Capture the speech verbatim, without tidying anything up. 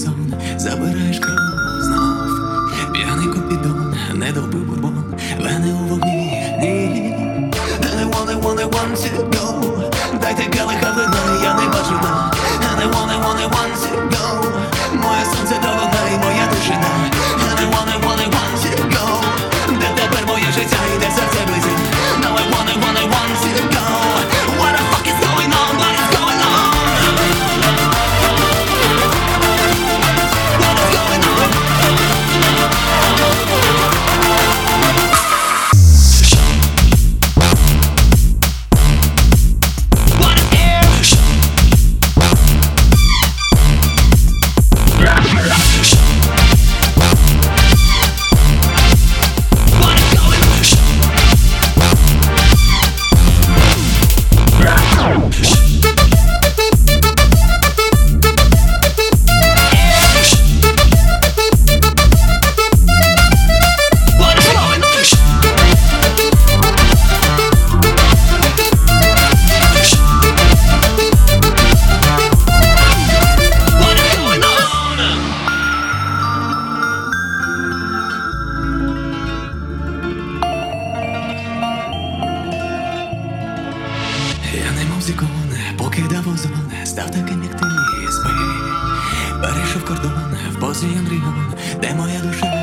сон, забираєш кров знов. П'яний купідон, не допив бурбон, вени у вогні, ні. And I want, I want, I want to go. Дайте келиха вина, я не бачу дна. And I want, I want, I want to go. Моє сонце до вогна і моя тишина. And I want, I want, I want to go. Де тепер моє життя і де серце близько. Now I want, I want, I want to go. What the fuck is going on? What is going on? What is going on? What is here? What is going on? What is going on? What is going on? Я не мов зікон, покидав озон, став таким, як ти, спи. Перейшов кордон, в позі ембріон, де моя душа